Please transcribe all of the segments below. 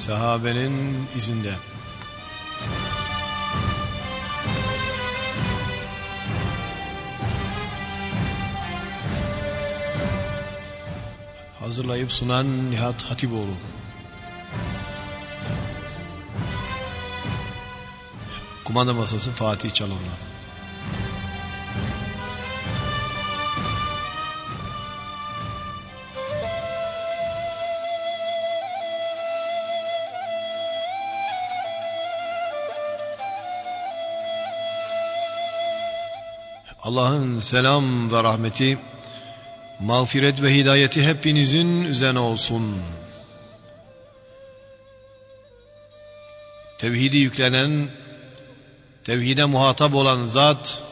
sahabenin izinde. Hazırlayıp sunan Nihat Hatipoğlu. Kumanda masası Fatih Çalınlı. Allah'ın selam ve rahmeti, mağfiret ve hidayeti hepinizin üzerine olsun. Tevhidi yüklenen, tevhide muhatap olan zat,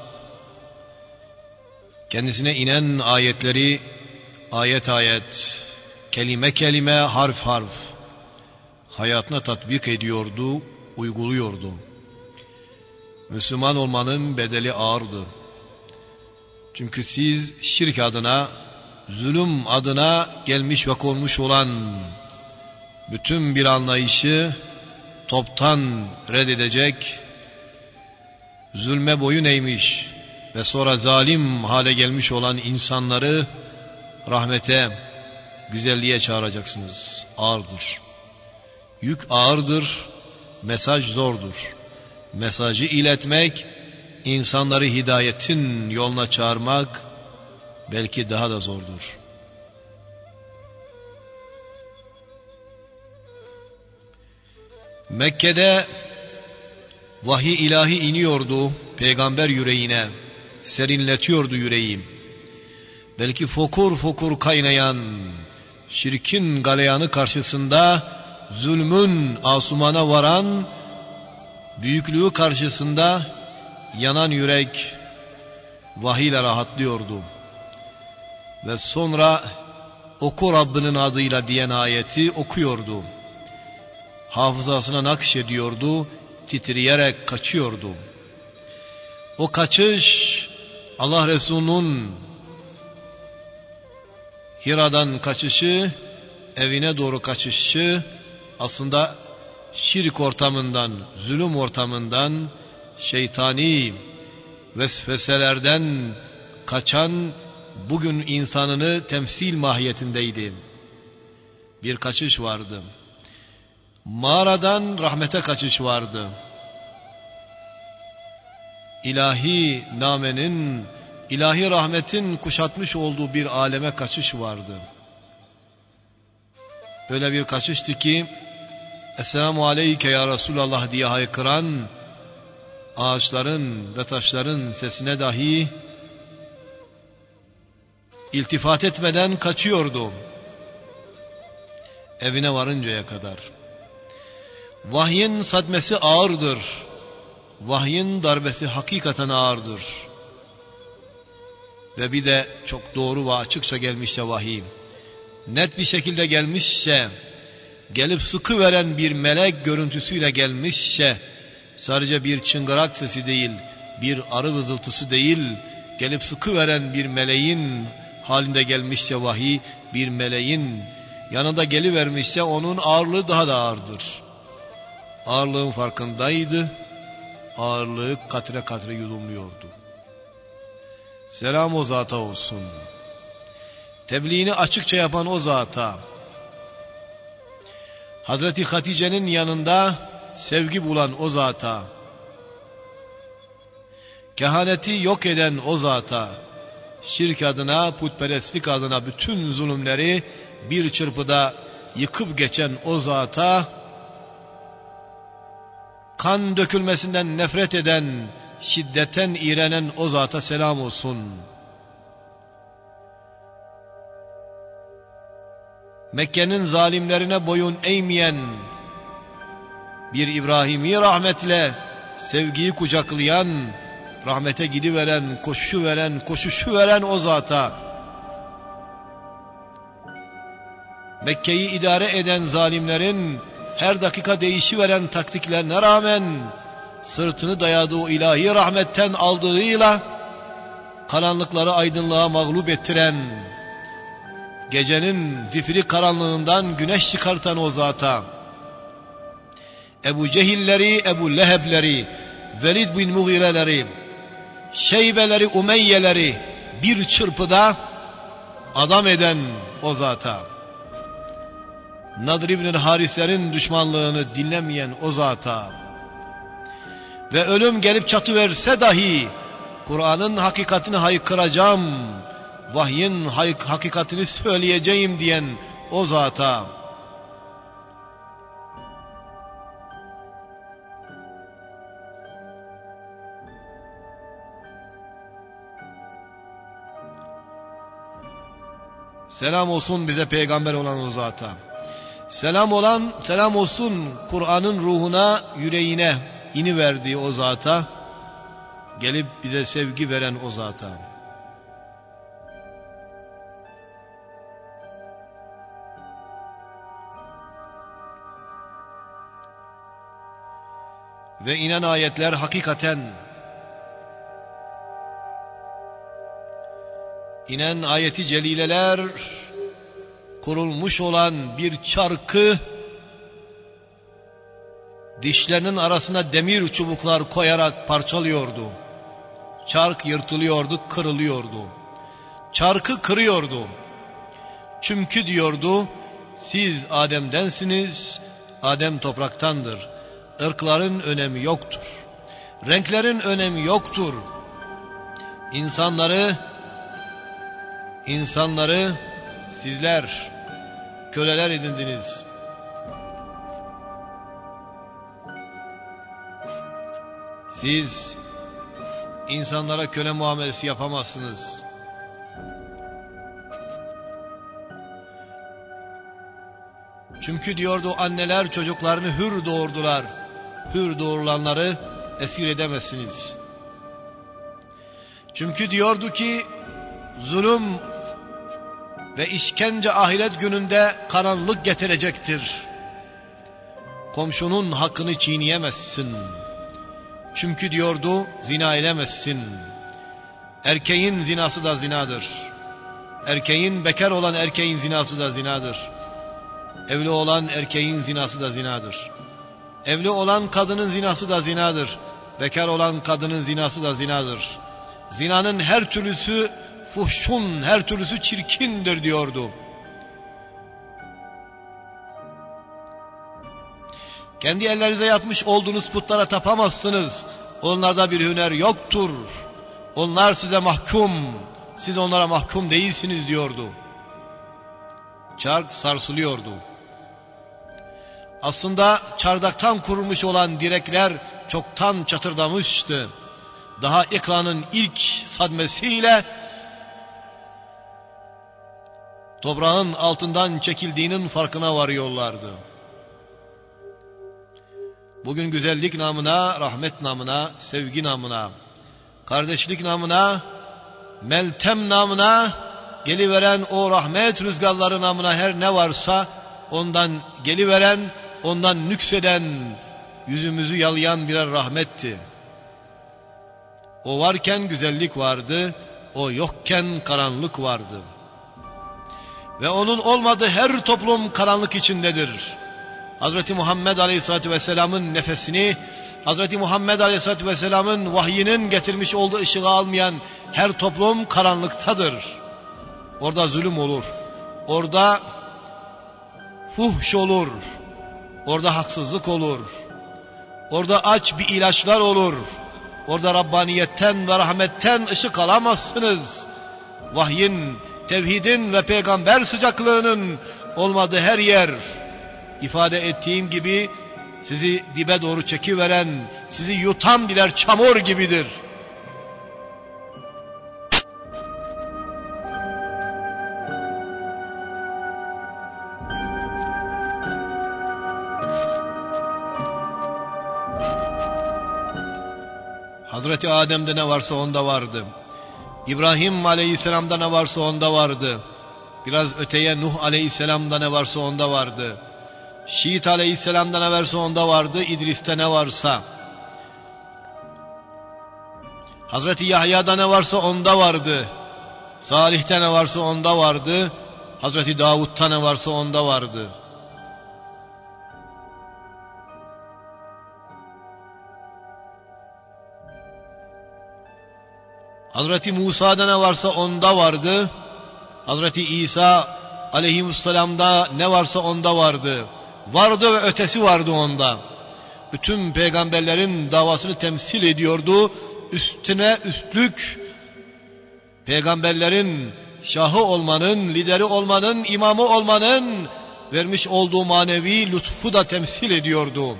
kendisine inen ayetleri ayet ayet, kelime kelime, harf harf hayatına tatbik ediyordu, uyguluyordu. Müslüman olmanın bedeli ağırdı. Çünkü siz şirk adına, zulüm adına gelmiş ve konmuş olan bütün bir anlayışı toptan reddedecek, zulme boyun eğmiş ve sonra zalim hale gelmiş olan insanları rahmete, güzelliğe çağıracaksınız. Ağırdır. Yük ağırdır, mesaj zordur. Mesajı iletmek, insanları hidayetin yoluna çağırmak belki daha da zordur. Mekke'de vahiy ilahi iniyordu peygamber yüreğine, serinletiyordu yüreği. Belki fokur fokur kaynayan şirkin galeyanı karşısında, zulmün asumana varan büyüklüğü karşısında yanan yürek vahiyle rahatlıyordu. Ve sonra oku Rabbinin adıyla diyen ayeti okuyordu. Hafızasına nakşediyordu, titreyerek kaçıyordu. O kaçış, Allah Resulü'nün Hira'dan kaçışı, evine doğru kaçışı aslında şirk ortamından, zulüm ortamından, şeytani vesveselerden kaçan bugün insanını temsil mahiyetindeydi. Bir kaçış vardı. Mağaradan rahmete kaçış vardı. İlahi namenin, ilahi rahmetin kuşatmış olduğu bir aleme kaçış vardı. Öyle bir kaçıştı ki Esselamu Aleyke ya Resulallah diye haykıran ağaçların ve taşların sesine dahi iltifat etmeden kaçıyordu. Evine varıncaya kadar. Vahyin sadmesi ağırdır. Vahyin darbesi hakikaten ağırdır. Ve bir de çok doğru ve açıkça gelmişse vahiy, net bir şekilde gelmişse, gelip sıkıveren bir melek görüntüsüyle gelmişse, sadece bir çıngırak sesi değil, bir arı vızıltısı değil, gelip sıkıveren bir meleğin halinde gelmişse vahiy, bir meleğin yanında gelivermişse onun ağırlığı daha da ağırdır. Ağırlığın farkındaydı, ağırlığı katre katre yudumluyordu. Selam o zata olsun. Tebliğini açıkça yapan o zata, Hazreti Hatice'nin yanında sevgi bulan o zata, kehaneti yok eden o zata, şirk adına, putperestlik adına bütün zulümleri bir çırpıda yıkıp geçen o zata, kan dökülmesinden nefret eden, şiddetten iğrenen o zata selam olsun. Mekke'nin zalimlerine boyun eğmeyen, bir İbrahimi rahmetle sevgiyi kucaklayan, rahmete gidiveren, koşuşu veren o zata, Mekke'yi idare eden zalimlerin her dakika değişiveren taktiklerine rağmen sırtını dayadığı o ilahi rahmetten aldığıyla karanlıkları aydınlığa mağlup ettiren, gecenin zifiri karanlığından güneş çıkartan o zata, Ebu Cehilleri, Ebu Lehebleri, Velid bin Mughireleri, Şeybeleri, Umeyyeleri bir çırpıda adam eden o zata, Nadir İbn-i Harislerin düşmanlığını dinlemeyen o zata ve ölüm gelip çatıverse dahi Kur'an'ın hakikatini haykıracağım, vahyin hakikatini söyleyeceğim diyen o zata, selam olsun bize peygamber olan o zata. Selam olsun Kur'an'ın ruhuna, yüreğine iniverdiği o zata, gelip bize sevgi veren o zata. Ve inen ayetler hakikaten, inen ayeti celileler kurulmuş olan bir çarkı dişlerinin arasına demir çubuklar koyarak parçalıyordu. Çark yırtılıyordu, kırılıyordu. Çarkı kırıyordu. Çünkü diyordu, siz Adem'densiniz, Adem topraktandır. Irkların önemi yoktur. Renklerin önemi yoktur. İnsanları sizler köleler edindiniz. Siz insanlara köle muamelesi yapamazsınız. Çünkü diyordu, anneler çocuklarını hür doğurdular. Hür doğurulanları esir edemezsiniz. Çünkü diyordu ki, zulüm ve işkence ahiret gününde karanlık getirecektir. Komşunun hakkını çiğneyemezsin. Çünkü diyordu, zina edemezsin. Erkeğin zinası da zinadır. Bekar olan erkeğin zinası da zinadır. Evli olan erkeğin zinası da zinadır. Evli olan kadının zinası da zinadır. Bekar olan kadının zinası da zinadır. Zinanın her türlüsü fuhşun, her türlüsü çirkindir diyordu. Kendi ellerinize yapmış olduğunuz putlara tapamazsınız. Onlarda bir hüner yoktur. Onlar size mahkum, siz onlara mahkum değilsiniz diyordu. Çark sarsılıyordu. Aslında çardaktan kurulmuş olan direkler çoktan çatırdamıştı. Daha ikranın ilk sadmesiyle toprağın altından çekildiğinin farkına varıyorlardı. Bugün güzellik namına, rahmet namına, sevgi namına, kardeşlik namına, meltem namına, geliveren o rahmet rüzgarları namına her ne varsa ondan geliveren, ondan nükseden, yüzümüzü yalayan birer rahmetti. O varken güzellik vardı, o yokken karanlık vardı. Ve onun olmadığı her toplum karanlık içindedir. Hz. Muhammed Aleyhisselatü Vesselam'ın nefesini, Hz. Muhammed Aleyhisselatü Vesselam'ın vahyinin getirmiş olduğu ışığı almayan her toplum karanlıktadır. Orada zulüm olur, orada fuhş olur, orada haksızlık olur, orada aç bir ilaçlar olur, orada Rabbaniyetten ve rahmetten ışık alamazsınız. Vahyin, tevhidin ve peygamber sıcaklığının olmadığı her yer, ifade ettiğim gibi, sizi dibe doğru çekiveren, sizi yutan birer çamur gibidir. Hazreti Adem'de ne varsa onda vardı. İbrahim Aleyhisselam'da ne varsa onda vardı. Biraz öteye Nuh Aleyhisselam'da ne varsa onda vardı. Şiit Aleyhisselam'da ne varsa onda vardı. İdris'te ne varsa. Hazreti Yahya'da ne varsa onda vardı. Salih'te ne varsa onda vardı. Hazreti Davud'ta ne varsa onda vardı. Hazreti Musa'da ne varsa onda vardı. Hazreti İsa aleyhisselamda ne varsa onda vardı. Vardı ve ötesi vardı onda. Bütün peygamberlerin davasını temsil ediyordu. Üstüne üstlük peygamberlerin şahı olmanın, lideri olmanın, imamı olmanın vermiş olduğu manevi lütfu da temsil ediyordu.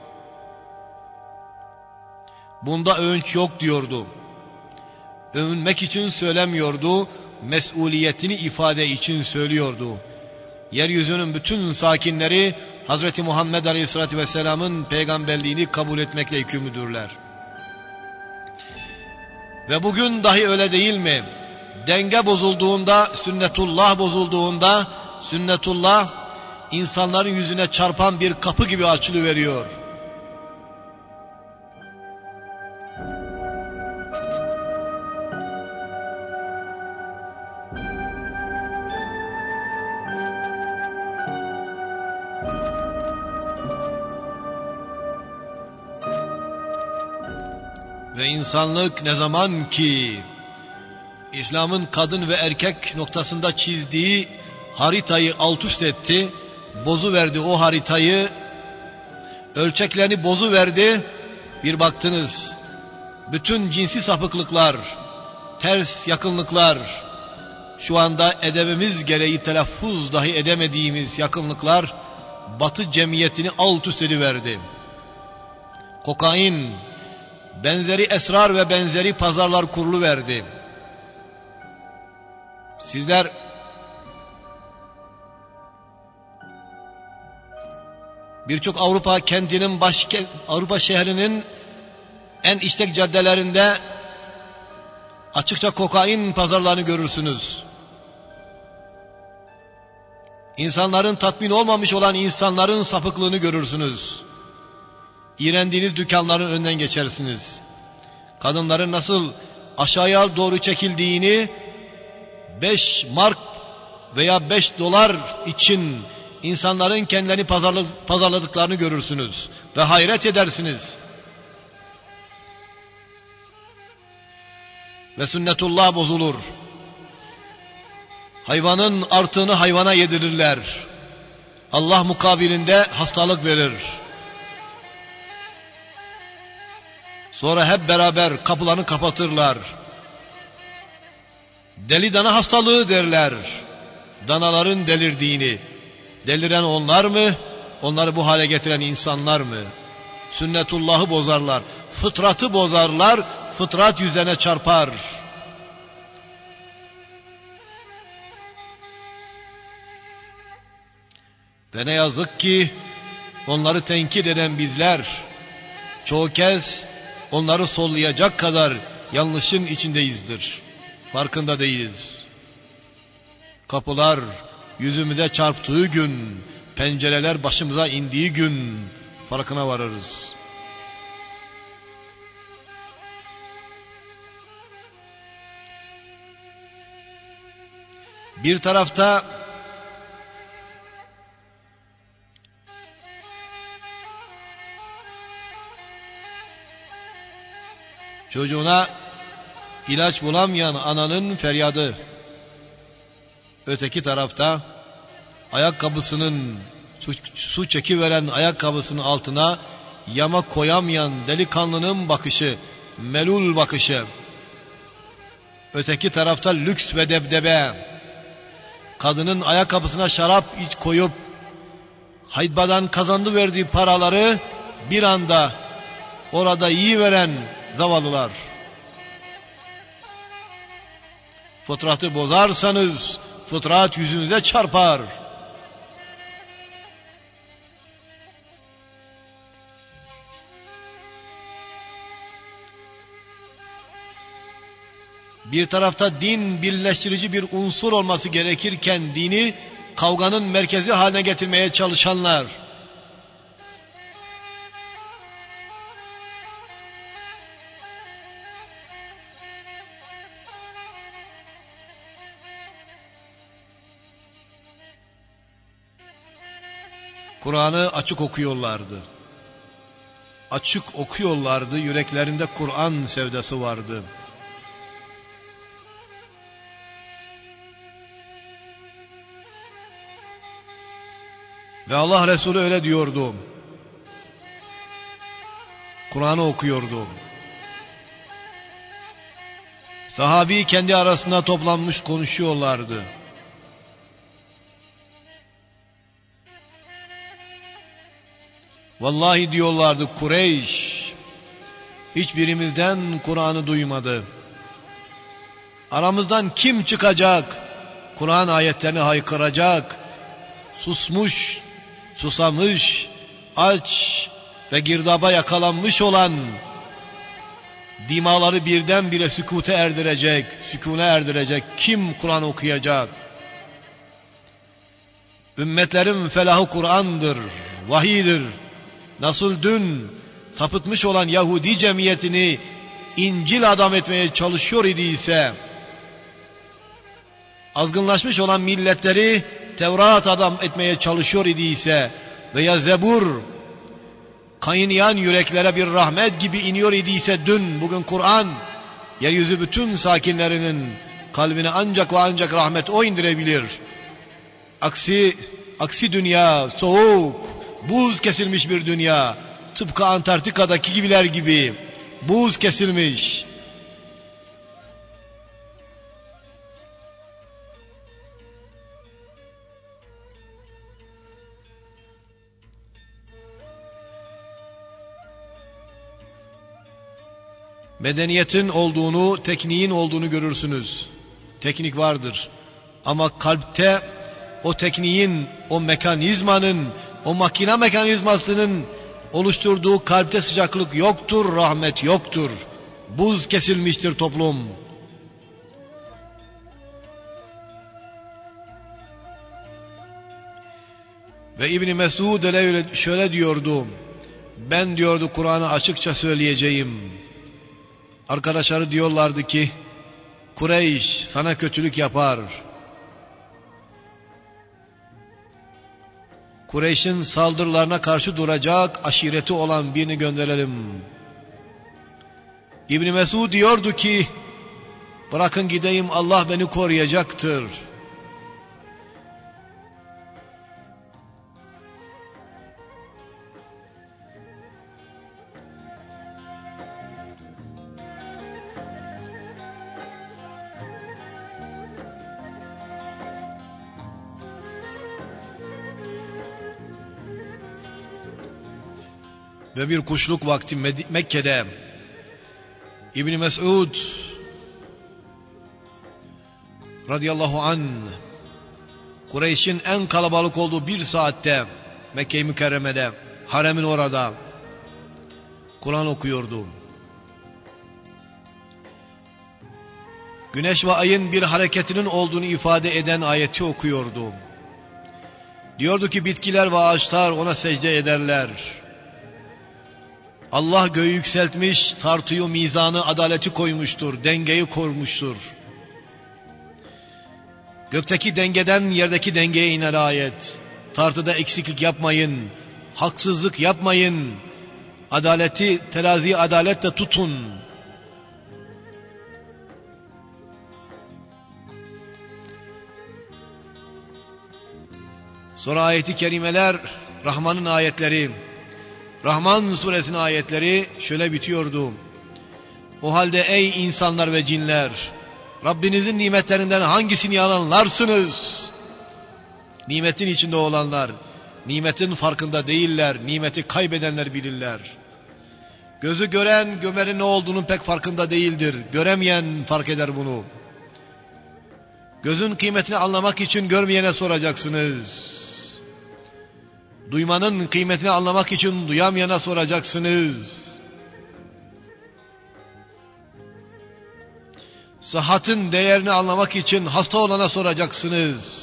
Bunda övünç yok diyordu. Övünmek için söylemiyordu, mesuliyetini ifade için söylüyordu. Yeryüzünün bütün sakinleri Hazreti Muhammed Aleyhisselatü Vesselam'ın peygamberliğini kabul etmekle yükümlüdürler. Ve bugün dahi öyle değil mi? Denge bozulduğunda, sünnetullah bozulduğunda, sünnetullah insanların yüzüne çarpan bir kapı gibi açılıveriyor. Ve insanlık ne zaman ki İslam'ın kadın ve erkek noktasında çizdiği haritayı alt üst etti, bozuverdi o haritayı, ölçeklerini bozuverdi, bir baktınız bütün cinsi sapıklıklar, ters yakınlıklar, şu anda edebimiz gereği telaffuz dahi edemediğimiz yakınlıklar Batı cemiyetini alt üst ediverdi. Kokain, benzeri esrar ve benzeri pazarlar kuruluverdi. Sizler birçok Avrupa kentinin Avrupa şehrinin en işlek caddelerinde açıkça kokain pazarlarını görürsünüz. İnsanların tatmin olmamış olan insanların sapıklığını görürsünüz. İğrendiğiniz dükkanların önünden geçersiniz. Kadınların nasıl aşağıya doğru çekildiğini, 5 mark veya 5 dolar için insanların kendilerini pazarladıklarını görürsünüz. Ve hayret edersiniz. Ve sünnetullah bozulur. Hayvanın artığını hayvana yedirirler. Allah mukabilinde hastalık verir. Sonra hep beraber kapılarını kapatırlar. Deli dana hastalığı derler. Danaların delirdiğini. Deliren onlar mı? Onları bu hale getiren insanlar mı? Sünnetullah'ı bozarlar. Fıtratı bozarlar. Fıtrat yüzlerine çarpar. Ve ne yazık ki onları tenkit eden bizler çoğu kez onları sollayacak kadar yanlışın içindeyizdir. Farkında değiliz. Kapılar yüzümüze çarptığı gün, pencereler başımıza indiği gün farkına varırız. Bir tarafta çocuğuna ilaç bulamayan ananın feryadı. Öteki tarafta ayakkabısının su çekiveren ayakkabısının altına yama koyamayan delikanlının bakışı, melul bakışı. Öteki tarafta lüks ve debdebe. Kadının ayakkabısına şarap koyup haybadan kazandı verdiği paraları bir anda orada yiyiveren zavallılar. Fıtratı bozarsanız fıtrat yüzünüze çarpar. Bir tarafta din birleştirici bir unsur olması gerekirken dini kavganın merkezi haline getirmeye çalışanlar. Kur'an'ı açık okuyorlardı. Açık okuyorlardı, yüreklerinde Kur'an sevdası vardı. Ve Allah Resulü öyle diyordu. Kur'an'ı okuyordu. Sahabi kendi arasında toplanmış konuşuyorlardı. Vallahi diyorlardı, Kureyş hiçbirimizden Kur'an'ı duymadı. Aramızdan kim çıkacak, Kur'an ayetlerini haykıracak, susmuş, susamış, aç ve girdaba yakalanmış olan, dimaları birdenbire sükûne erdirecek kim Kur'an okuyacak? Ümmetlerin felahı Kur'an'dır, vahiydir. Nasıl dün sapıtmış olan Yahudi cemiyetini İncil adam etmeye çalışıyor idiyse, azgınlaşmış olan milletleri Tevrat adam etmeye çalışıyor idiyse veya Zebur kaynayan yüreklere bir rahmet gibi iniyor idiyse dün, bugün Kur'an yeryüzü bütün sakinlerinin kalbine ancak ve ancak rahmet o indirebilir. Aksi dünya soğuk, buz kesilmiş bir dünya, tıpkı Antarktika'daki gibiler gibi buz kesilmiş. Medeniyetin olduğunu, tekniğin olduğunu görürsünüz. Teknik vardır. Ama kalpte o tekniğin, o mekanizmanın, o makine mekanizmasının oluşturduğu kalpte sıcaklık yoktur, rahmet yoktur. Buz kesilmiştir toplum. Ve İbn Mesud şöyle diyordu. Ben diyordu Kur'an'ı açıkça söyleyeceğim. Arkadaşları diyorlardı ki, Kureyş sana kötülük yapar. Kureyş'in saldırılarına karşı duracak aşireti olan birini gönderelim. İbn Mesud diyordu ki, bırakın gideyim, Allah beni koruyacaktır. Ve bir kuşluk vakti Mekke'de İbn Mesud radıyallahu anh Kureyş'in en kalabalık olduğu bir saatte Mekke-i Mükerreme'de, haremin orada Kur'an okuyordu. Güneş ve ayın bir hareketinin olduğunu ifade eden ayeti okuyordu. Diyordu ki bitkiler ve ağaçlar ona secde ederler. Allah göğü yükseltmiş, tartıyı, mizanı, adaleti koymuştur, dengeyi korumuştur. Gökteki dengeden yerdeki dengeye iner ayet. Tartıda eksiklik yapmayın, haksızlık yapmayın, adaleti, teraziyi adaletle tutun. Sonra ayeti kerimeler, Rahman'ın ayetleri, Rahman suresinin ayetleri şöyle bitiyordu. O halde ey insanlar ve cinler, Rabbinizin nimetlerinden hangisini yalanlarsınız? Nimetin içinde olanlar, nimetin farkında değiller, nimeti kaybedenler bilirler. Gözü gören, gömerin ne olduğunun pek farkında değildir. Göremeyen fark eder bunu. Gözün kıymetini anlamak için görmeyene soracaksınız. Duymanın kıymetini anlamak için duyamayana soracaksınız. Sıhhatin değerini anlamak için hasta olana soracaksınız.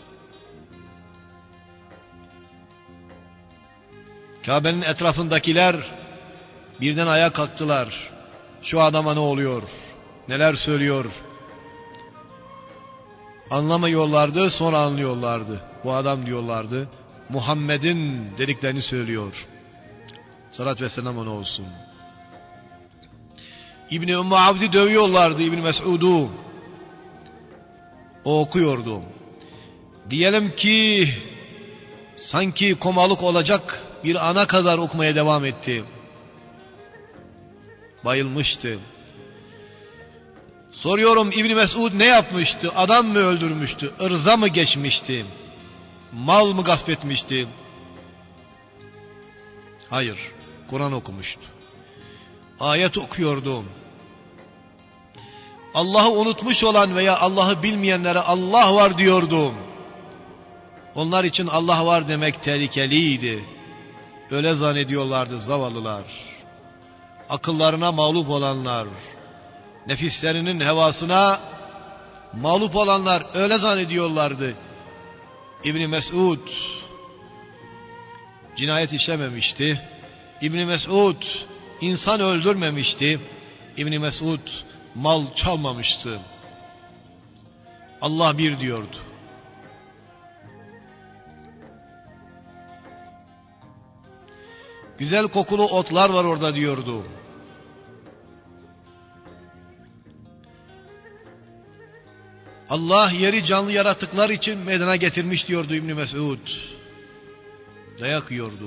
Kabe'nin etrafındakiler birden ayağa kalktılar. Şu adama ne oluyor? Neler söylüyor? Anlamıyorlardı, sonra anlıyorlardı. Bu adam diyorlardı, Muhammed'in dediklerini söylüyor. Salat ve selam ona olsun. İbni Ümmü Abd'i dövüyorlardı, İbni Mes'ud'u. O okuyordu. Diyelim ki Sanki komalık olacak bir ana kadar okumaya devam etti. Bayılmıştı. Soruyorum, İbn Mesud ne yapmıştı? Adam mı öldürmüştü? Irza mı geçmişti? Mal mı gasp etmişti? Hayır, Kur'an okumuştu. Ayet okuyordu. Allah'ı unutmuş olan veya Allah'ı bilmeyenlere Allah var diyordu. Onlar için Allah var demek tehlikeliydi. Öyle zannediyorlardı zavallılar. Akıllarına mağlup olanlar, nefislerinin hevasına mağlup olanlar öyle zannediyorlardı. İbn Mesud cinayet işlememişti. İbn Mesud insan öldürmemişti. İbn Mesud mal çalmamıştı. Allah bir diyordu. Güzel kokulu otlar var orada diyordu. Allah yeri canlı yaratıklar için meydana getirmiş diyordu İbn Mesud. Dayak yiyordu.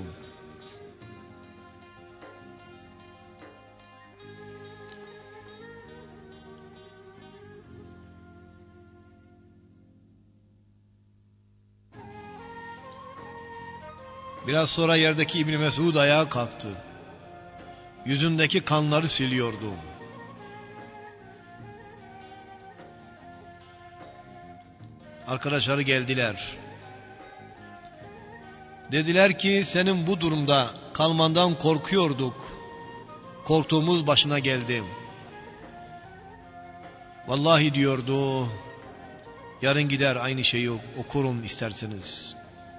Biraz sonra yerdeki İbn Mesud ayağa kalktı. Yüzündeki kanları siliyordu. Arkadaşları geldiler. Dediler ki senin bu durumda kalmandan korkuyorduk. Korktuğumuz başına geldi. Vallahi diyordu, yarın gider aynı şeyi okurum isterseniz.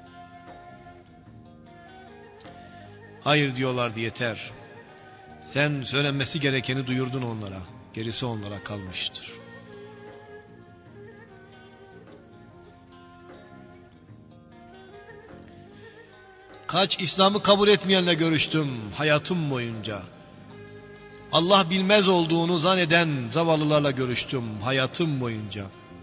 Hayır diyorlardı, yeter. Sen söylenmesi gerekeni duyurdun onlara. Gerisi onlara kalmıştır. Kaç İslam'ı kabul etmeyenle görüştüm hayatım boyunca. Allah bilmez olduğunu zanneden zavallılarla görüştüm hayatım boyunca.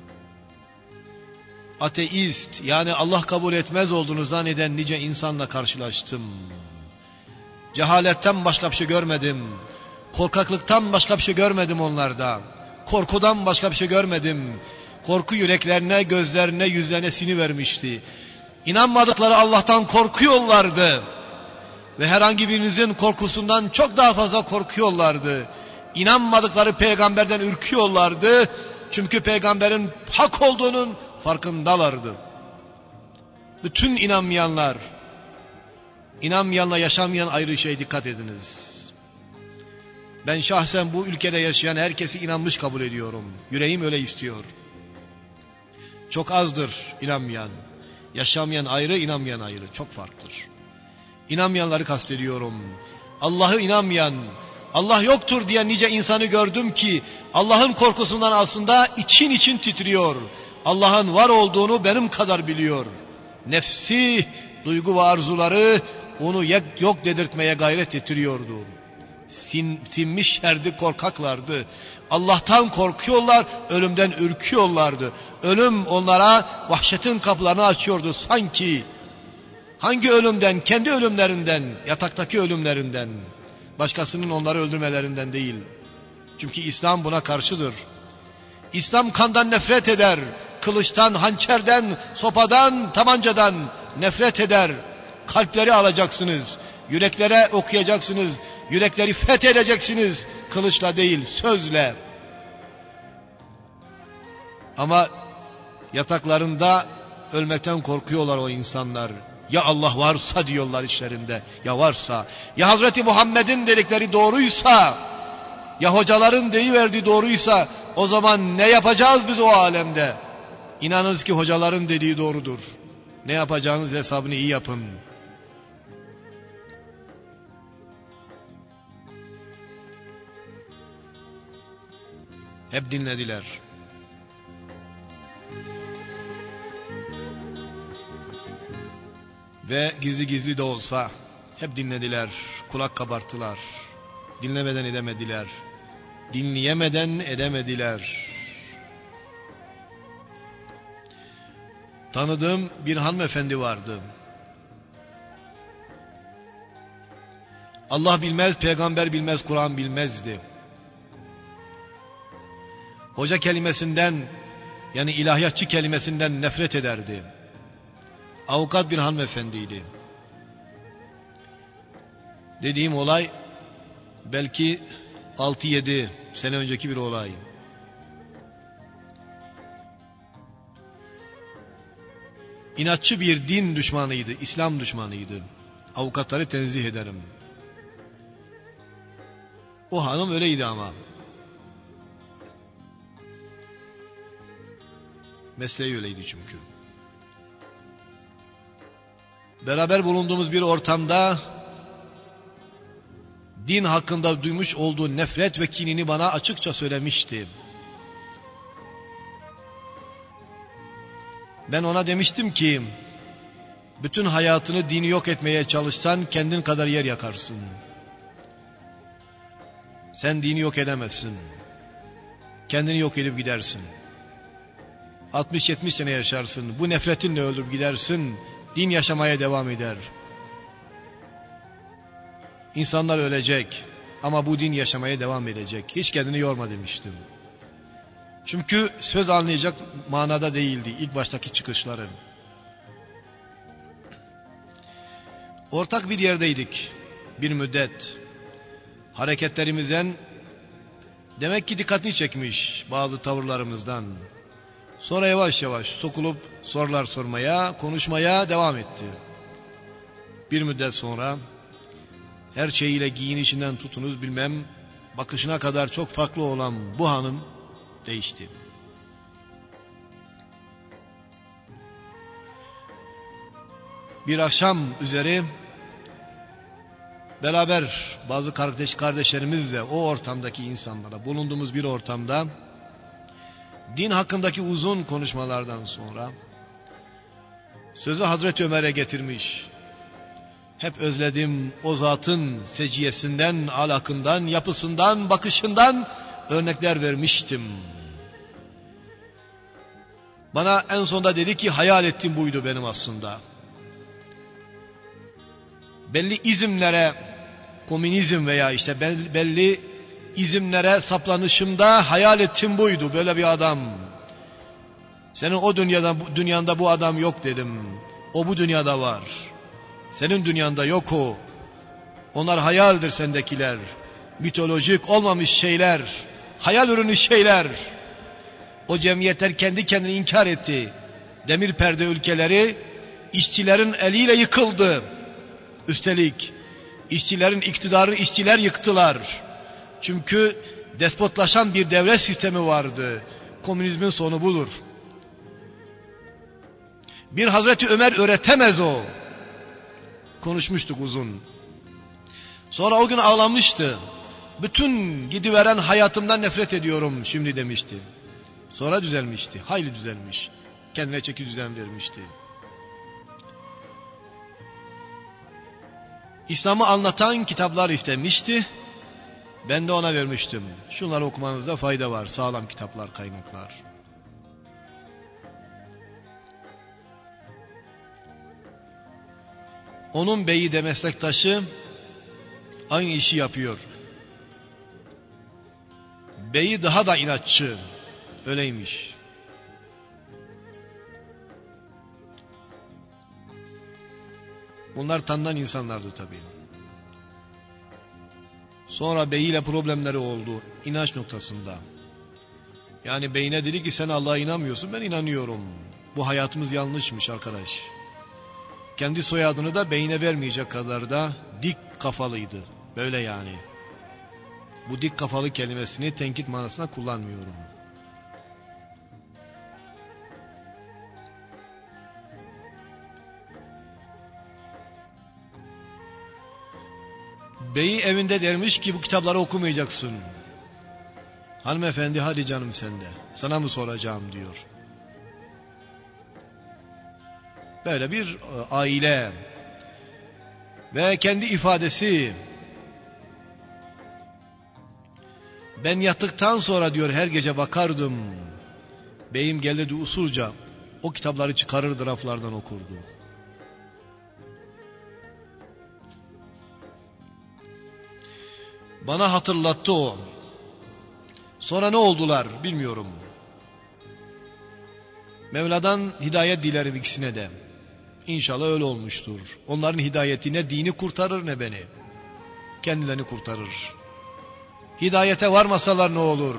Ateist, yani Allah kabul etmez olduğunu zanneden nice insanla karşılaştım. Cehaletten başka bir şey görmedim. Korkaklıktan başka bir şey görmedim onlarda. Korkudan başka bir şey görmedim. Korku yüreklerine, gözlerine, yüzlerine sinivermişti. İnanmadıkları Allah'tan korkuyorlardı. Ve herhangi birinizin korkusundan çok daha fazla korkuyorlardı. İnanmadıkları peygamberden ürküyorlardı. Çünkü peygamberin hak olduğunun farkındalardı. Bütün inanmayanla yaşamayan ayrı şey, dikkat ediniz. Ben şahsen bu ülkede yaşayan herkesi inanmış kabul ediyorum. Yüreğim öyle istiyor. Çok azdır inanmayan. Yaşamayan ayrı, inanmayan ayrı. Çok farklıdır. İnanmayanları kastediyorum. Allah'ı inanmayan, Allah yoktur diyen nice insanı gördüm ki Allah'ın korkusundan aslında için titriyor. Allah'ın var olduğunu benim kadar biliyor. Nefsi, duygu ve arzuları onu yok dedirtmeye gayret ettiriyordu. Sinmiş korkaklardı. Allah'tan korkuyorlar, ölümden ürküyorlardı. Ölüm onlara vahşetin kapılarını açıyordu sanki. Hangi ölümden? Kendi ölümlerinden, yataktaki ölümlerinden. Başkasının onları öldürmelerinden değil. Çünkü İslam buna karşıdır. İslam kandan nefret eder. Kılıçtan, hançerden, sopadan, tabancadan nefret eder. Kalpleri alacaksınız. Yüreklere okuyacaksınız. Yürekleri fethedeceksiniz. Kılıçla değil, sözle. Ama yataklarında ölmekten korkuyorlar o insanlar. Ya Allah varsa diyorlar içlerinde. Ya varsa. Ya Hazreti Muhammed'in dedikleri doğruysa. Ya hocaların deyiverdiği doğruysa. O zaman ne yapacağız biz o alemde? İnanırız ki hocaların dediği doğrudur. Ne yapacağınız hesabını iyi yapın. Hep dinlediler. Ve gizli gizli de olsa hep dinlediler, kulak kabarttılar. Dinlemeden edemediler. Dinleyemeden edemediler. Tanıdığım bir hanımefendi vardı. Allah bilmez, peygamber bilmez, Kur'an bilmezdi. Hoca kelimesinden, yani ilahiyatçı kelimesinden nefret ederdi. Avukat bir hanımefendiydi. Dediğim olay belki 6-7 sene önceki bir olay. İnatçı bir din düşmanıydı, İslam düşmanıydı. Avukatları tenzih ederim. O hanım öyleydi ama. Mesleği öyleydi çünkü. Beraber bulunduğumuz bir ortamda din hakkında duymuş olduğu nefret ve kinini bana açıkça söylemişti. Ben ona demiştim ki, bütün hayatını dini yok etmeye çalışsan kendin kadar yer yakarsın. Sen dini yok edemezsin. Kendini yok edip gidersin. 60-70 sene yaşarsın. Bu nefretinle öldürüp gidersin. Din yaşamaya devam eder. İnsanlar ölecek ama bu din yaşamaya devam edecek. Hiç kendini yorma demiştim. Çünkü söz anlayacak manada değildi ilk baştaki çıkışları. Ortak bir yerdeydik bir müddet. Hareketlerimizden demek ki dikkatini çekmiş bazı tavırlarımızdan. Sonra yavaş yavaş sokulup sorular sormaya, konuşmaya devam etti. Bir müddet sonra her şeyiyle giyinişinden tutunuz bilmem bakışına kadar çok farklı olan bu hanım değişti. Bir akşam üzeri beraber bazı kardeşlerimizle o ortamdaki insanlara bulunduğumuz bir ortamda din hakkındaki uzun konuşmalardan sonra sözü Hazreti Ömer'e getirmiş. Hep özledim o zatın seciyesinden, alakından, yapısından, bakışından örnekler vermiştim. Bana en sonunda dedi ki hayal ettiğim buydu benim aslında. Belli izimlere, komünizm veya işte belli izimlere saplanışımda hayal ettiğim buydu, böyle bir adam. Senin o dünyanda bu adam yok dedim. O bu dünyada var. Senin dünyanda yok o. Onlar hayaldir sendekiler. Mitolojik olmamış şeyler. Hayal ürünü şeyler. O cemiyetler kendi kendini inkar etti. Demir perde ülkeleri işçilerin eliyle yıkıldı. Üstelik işçilerin iktidarı işçiler yıktılar. Çünkü despotlaşan bir devlet sistemi vardı. Komünizmin sonu budur. Bir Hazreti Ömer öğretemez o. Konuşmuştuk uzun. Sonra o gün ağlamıştı. Bütün gidiveren hayatımdan nefret ediyorum şimdi demişti. Sonra düzelmişti. Hayli düzelmiş. Kendine çeki düzen vermişti. İslam'ı anlatan kitaplar istemişti. Ben de ona vermiştim. Şunları okumanızda fayda var. Sağlam kitaplar, kaynaklar. Onun beyi de meslektaşı aynı işi yapıyor. Beyi daha da inatçı. Öyleymiş. Bunlar tanınan insanlardı tabii. Sonra beyiyle problemleri oldu. İnanç noktasında. Yani beyine dedi ki sen Allah'a inanmıyorsun, ben inanıyorum. Bu hayatımız yanlışmış arkadaş. Kendi soyadını da beyine vermeyecek kadar da dik kafalıydı. Böyle yani. Bu dik kafalı kelimesini tenkit manasına kullanmıyorum. Beyi evinde dermiş ki bu kitapları okumayacaksın. Hanımefendi hadi canım sen de. Sana mı soracağım diyor. Böyle bir aile. Ve kendi ifadesi. Ben yattıktan sonra diyor her gece bakardım. Beyim gelirdi usulca. O kitapları çıkarırdı raflardan okurdu. Bana hatırlattı o. Sonra ne oldular bilmiyorum. Mevla'dan hidayet dilerim ikisine de. İnşallah öyle olmuştur. Onların hidayeti ne dini kurtarır ne beni. Kendilerini kurtarır. Hidayete varmasalar ne olur?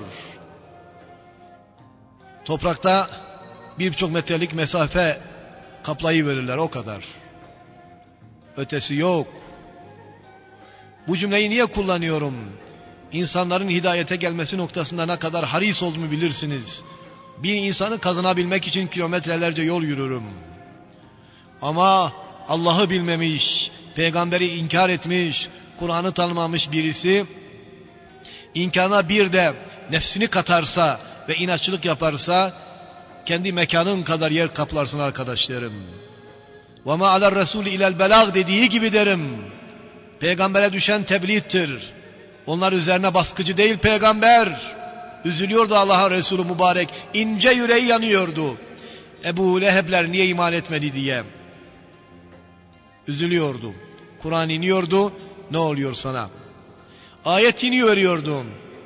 Toprakta birçok metrelik mesafe kaplayıverirler, o kadar. Ötesi yok. Bu cümleyi niye kullanıyorum? İnsanların hidayete gelmesi noktasında ne kadar haris olduğumu bilirsiniz. Bir insanı kazanabilmek için kilometrelerce yol yürürüm. Ama Allah'ı bilmemiş, peygamberi inkar etmiş, Kur'an'ı tanımamış birisi, inkana bir de nefsini katarsa ve inatçılık yaparsa, kendi mekanın kadar yer kaplarsın arkadaşlarım. وَمَا عَلَى الرَّسُولِ اِلَى الْبَلَاغِ dediği gibi derim. Peygambere düşen tebliğdir. Onlar üzerine baskıcı değil peygamber. Üzülüyordu Allah'ın Resulü mübarek. İnce yüreği yanıyordu. Ebu Leheb'ler niye iman etmedi diye. Üzülüyordu. Kur'an iniyordu. Ne oluyor sana? Ayet iniyordu.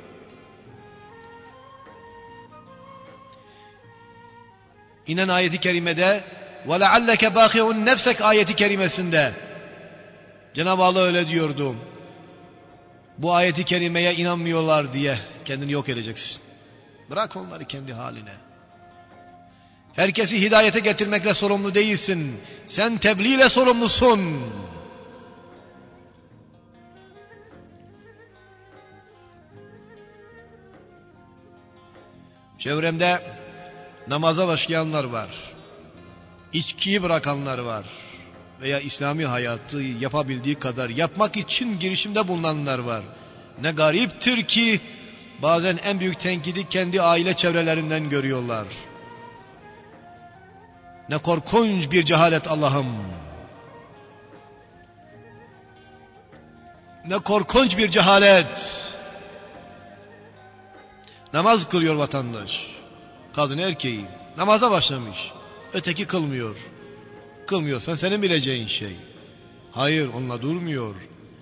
İnen ayeti kerimede وَلَعَلَّكَ بَاخِعُنْ nefsek ayeti kerimesinde Cenab-ı Allah öyle diyordu. Bu ayeti kerimeye inanmıyorlar diye kendini yok edeceksin. Bırak onları kendi haline. Herkesi hidayete getirmekle sorumlu değilsin. Sen tebliğ ile sorumlusun. Çevremde namaza başlayanlar var. İçkiyi bırakanlar var. Veya İslami hayatı yapabildiği kadar yapmak için girişimde bulunanlar var. Ne gariptir ki bazen en büyük tenkidi kendi aile çevrelerinden görüyorlar. Ne korkunç bir cehalet Allah'ım. Ne korkunç bir cehalet. Namaz kılıyor vatandaş. Kadın erkeği. Namaza başlamış. Öteki kılmıyor. Kılmıyorsan senin bileceğin şey. Hayır, onunla durmuyor.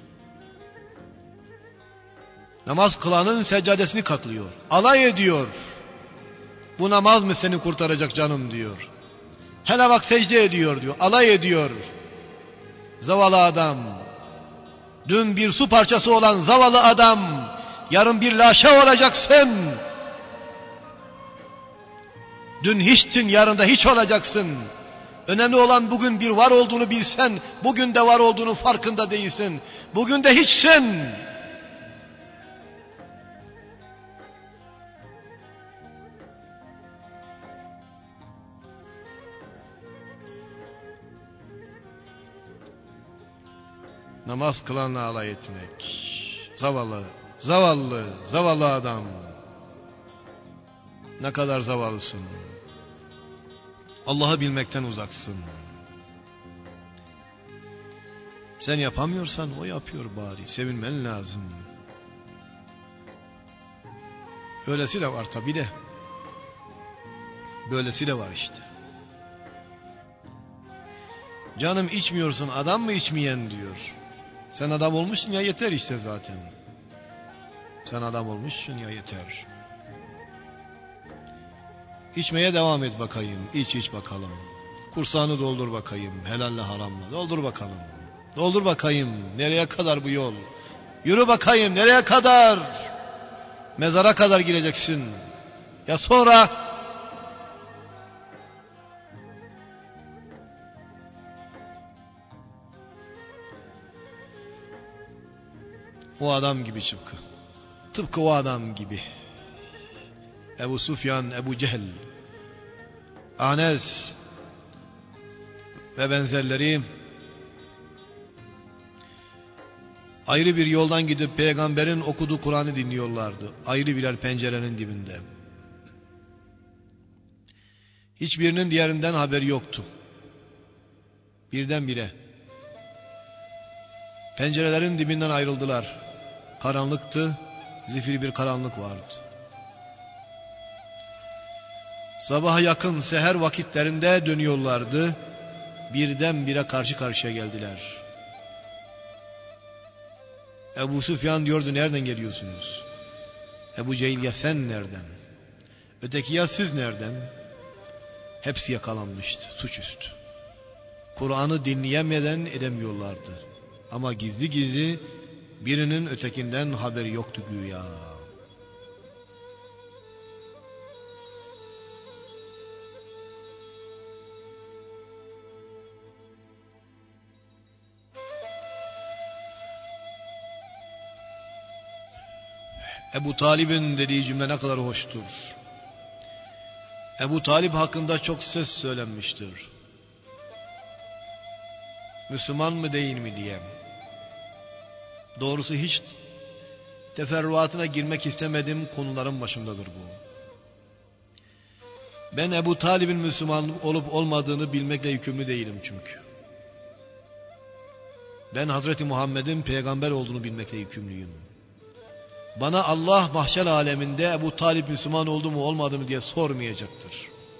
Namaz kılanın seccadesini katlıyor. Alay ediyor. Bu namaz mı seni kurtaracak canım diyor. Hele bak secde ediyor diyor. Alay ediyor. Zavallı adam. Dün bir su parçası olan zavallı adam. Yarın bir laşa olacaksın. Dün hiçtin, yarın da hiç olacaksın. Önemli olan bugün bir var olduğunu bilsen, bugün de var olduğunu farkında değilsin. Bugün de hiçsin. Namaz kılanla alay etmek. Zavallı, zavallı, zavallı adam. Ne kadar zavallısın. Allah'ı bilmekten uzaksın. Sen yapamıyorsan o yapıyor bari. Sevinmen lazım. Öylesi de var tabi de. Böylesi de var işte. Canım içmiyorsun, adam mı içmeyen diyor. Sen adam olmuşsun ya, yeter işte zaten. Sen adam olmuşsun ya, yeter. İçmeye devam et bakayım. İç bakalım. Kursağını doldur bakayım. Helalle haramla. Doldur bakalım. Doldur bakayım. Nereye kadar bu yol? Yürü bakayım. Nereye kadar? Mezara kadar gireceksin. Ya sonra? O adam gibi tıpkı. Tıpkı o adam gibi. Ebu Sufyan, Ebu Cehil, Anes ve benzerleri ayrı bir yoldan gidip peygamberin okuduğu Kur'an'ı dinliyorlardı. Ayrı birer pencerenin dibinde. Hiçbirinin diğerinden haberi yoktu. Birdenbire pencerelerin dibinden ayrıldılar. Karanlıktı, zifiri bir karanlık vardı. Sabaha yakın seher vakitlerinde dönüyorlardı. Birdenbire karşı karşıya geldiler. Ebu Süfyan diyordu, nereden geliyorsunuz? Ebu Cehil, ya sen nereden? Öteki, ya siz nereden? Hepsi yakalanmıştı, suçüstü. Kur'an'ı dinleyemeden edemiyorlardı. Ama gizli gizli birinin ötekinden haberi yoktu güya. Ebu Talib'in dediği cümle ne kadar hoştur. Ebu Talib hakkında çok söz söylenmiştir. Müslüman mı değil mi diye. Doğrusu hiç teferruatına girmek istemedim, konuların başındadır bu. Ben Ebu Talib'in Müslüman olup olmadığını bilmekle yükümlü değilim çünkü. Ben Hazreti Muhammed'in peygamber olduğunu bilmekle yükümlüyüm. Bana Allah mahşer aleminde Ebu Talib Müslüman oldu mu olmadı mı diye sormayacaktır.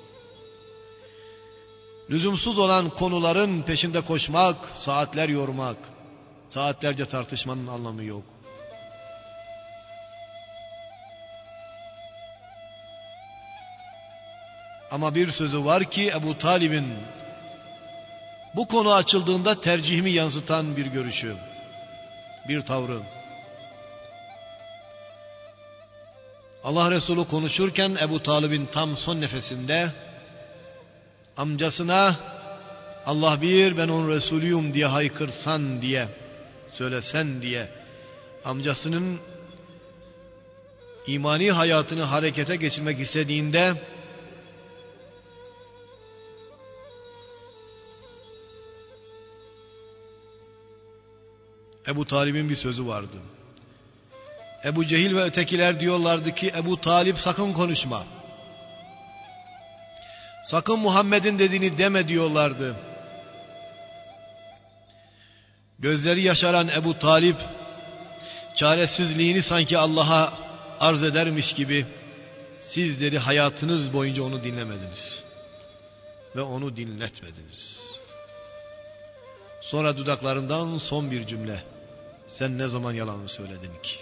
Lüzumsuz olan konuların peşinde koşmak, saatler yormak, saatlerce tartışmanın anlamı yok. Ama bir sözü var ki Ebu Talib'in bu konu açıldığında tercihimi yansıtan bir görüşü, bir tavrı. Allah Resulü konuşurken Ebu Talib'in tam son nefesinde amcasına Allah bir, ben onun Resulüyüm diye haykırsan diye, söylesen diye, amcasının imani hayatını harekete geçirmek istediğinde Ebu Talib'in bir sözü vardı. Ebu Cehil ve ötekiler diyorlardı ki Ebu Talib sakın konuşma. Sakın Muhammed'in dediğini deme diyorlardı. Gözleri yaşaran Ebu Talib çaresizliğini sanki Allah'a arz edermiş gibi, siz dedi hayatınız boyunca onu dinlemediniz ve onu dinletmediniz. Sonra dudaklarından son bir cümle, sen ne zaman yalan söyledin ki?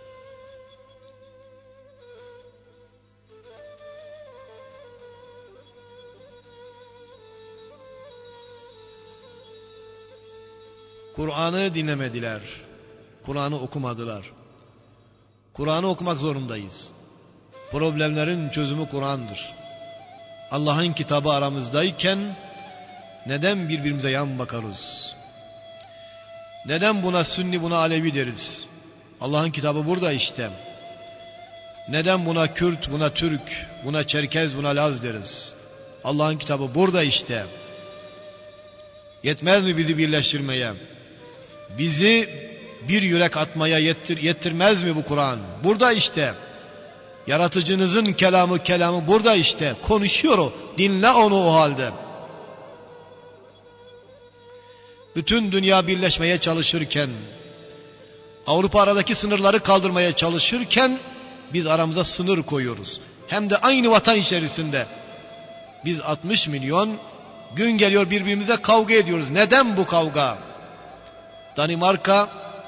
Kur'an'ı dinlemediler. Kur'an'ı okumadılar. Kur'an'ı okumak zorundayız. Problemlerin çözümü Kur'an'dır. Allah'ın kitabı aramızdayken neden birbirimize yan bakarız? Neden buna Sünni, buna Alevi deriz? Allah'ın kitabı burada işte. Neden buna Kürt, buna Türk, buna Çerkez, buna Laz deriz? Allah'ın kitabı burada işte. Yetmez mi bizi birleştirmeye? Bizi bir yürek atmaya yettirmez mi bu Kur'an? Burada işte. Yaratıcınızın kelamı burada işte. Konuşuyor o. Dinle onu o halde. Bütün dünya birleşmeye çalışırken, Avrupa aradaki sınırları kaldırmaya çalışırken biz aramıza sınır koyuyoruz. Hem de aynı vatan içerisinde. Biz 60 milyon gün geliyor birbirimize kavga ediyoruz. Neden bu kavga? Danimarka,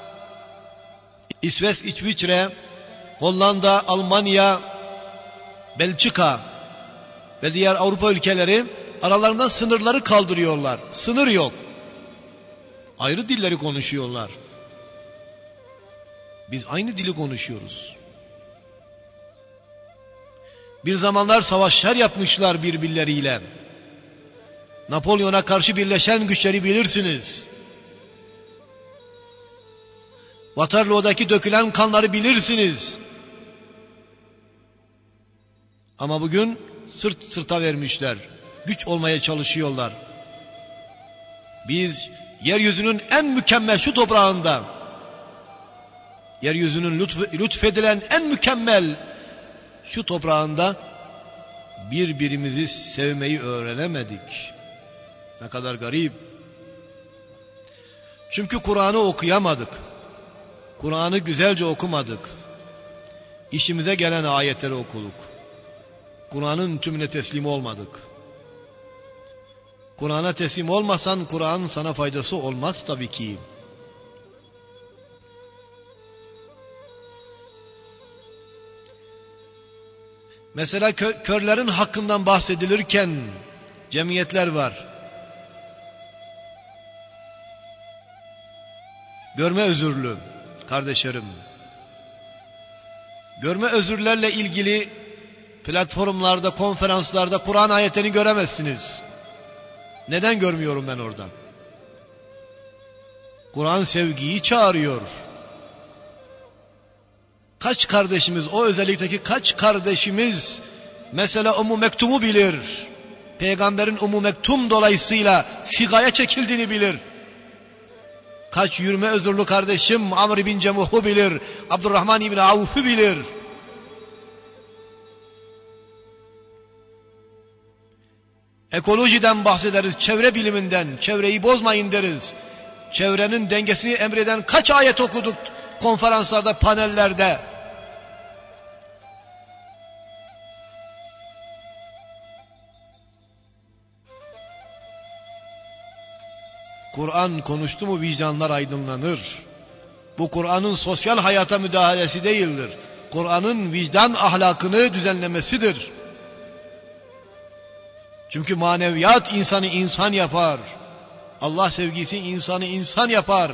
İsviçre, Hollanda, Almanya, Belçika ve diğer Avrupa ülkeleri aralarından sınırları kaldırıyorlar. Sınır yok. Ayrı dilleri konuşuyorlar. Biz aynı dili konuşuyoruz. Bir zamanlar savaşlar yapmışlar birbirleriyle. Napolyon'a karşı birleşen güçleri bilirsiniz. Waterloo'daki dökülen kanları bilirsiniz. Ama bugün sırt sırta vermişler. Güç olmaya çalışıyorlar. Biz yeryüzünün en mükemmel şu toprağında, yeryüzünün lütfedilen en mükemmel şu toprağında birbirimizi sevmeyi öğrenemedik. Ne kadar garip. Çünkü Kur'an'ı okuyamadık. Kur'an'ı güzelce okumadık. İşimize gelen ayetleri okuduk. Kur'an'ın tümüne teslim olmadık. Kur'an'a teslim olmasan Kur'an sana faydası olmaz tabii ki. Mesela körlerin hakkından bahsedilirken cemiyetler var. Görme özürlü kardeşlerim. Görme özürlerle ilgili platformlarda, konferanslarda Kur'an ayetini göremezsiniz. Neden görmüyorum ben orada? Kur'an sevgiyi çağırıyor. Kaç kardeşimiz, o özellikteki kaç kardeşimiz mesela Ummu Mektum'u bilir. Peygamberin Ummu Mektum dolayısıyla sigaya çekildiğini bilir. Kaç yürüme özürlü kardeşim Amr bin Cemuh'u bilir. Abdurrahman İbni Avf'u bilir. Ekolojiden bahsederiz, çevre biliminden, çevreyi bozmayın deriz. Çevrenin dengesini emreden kaç ayet okuduk konferanslarda, panellerde. Kur'an konuştu mu vicdanlar aydınlanır. Bu Kur'an'ın sosyal hayata müdahalesi değildir. Kur'an'ın vicdan ahlakını düzenlemesidir. Çünkü maneviyat insanı insan yapar. Allah sevgisi insanı insan yapar.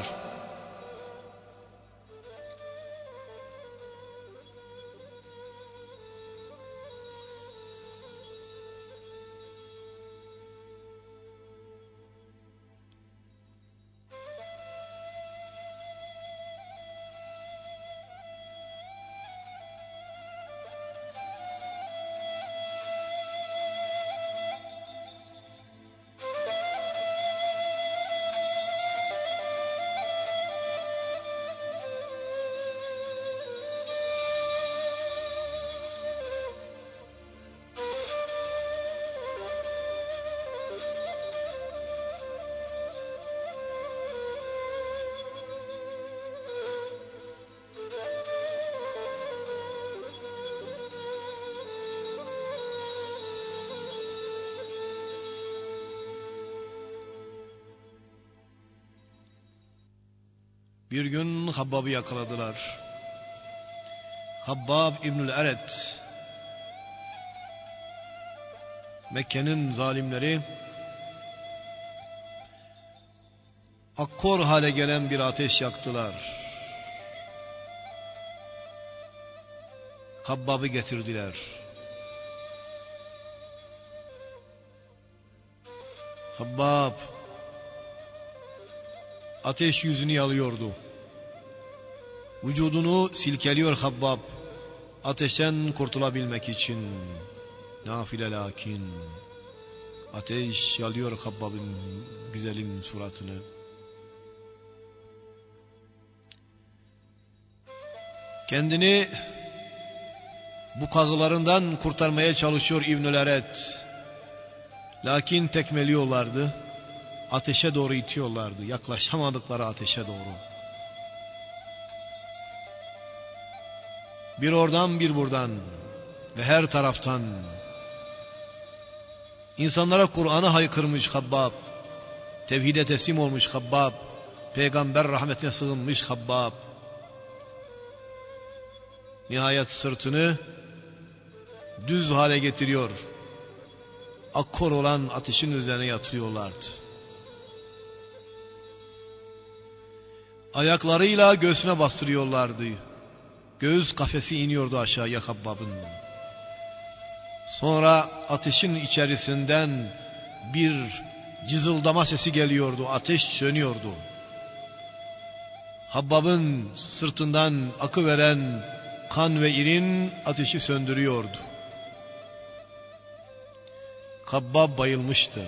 Bir gün Habbab'ı yakaladılar. Habbab İbnül Eret. Mekke'nin zalimleri akkor hale gelen bir ateş yaktılar. Habbab'ı getirdiler. Habbab ateş yüzünü yalıyordu. Vücudunu silkeliyor Habbab. Ateşten kurtulabilmek için. Nafile lakin. Ateş yalıyor Habbab'ın güzelim suratını. Kendini bu kazılarından kurtarmaya çalışıyor İbnül Eret. Lakin tekmeliyorlardı. Ateşe doğru itiyorlardı. Yaklaşamadıkları ateşe doğru. Bir oradan bir buradan ve her taraftan insanlara Kur'an'ı haykırmış Habbab. Tevhide teslim olmuş Habbab. Peygamber rahmetine sığınmış Habbab. Nihayet sırtını düz hale getiriyor. Akkor olan ateşin üzerine yatırıyorlardı. Ayaklarıyla göğsüne bastırıyorlardı. Göğüs kafesi iniyordu aşağıya Habbab'ın. Sonra ateşin içerisinden bir cızıldama sesi geliyordu. Ateş sönüyordu. Habbab'ın sırtından akıveren kan ve irin ateşi söndürüyordu. Habbab bayılmıştı.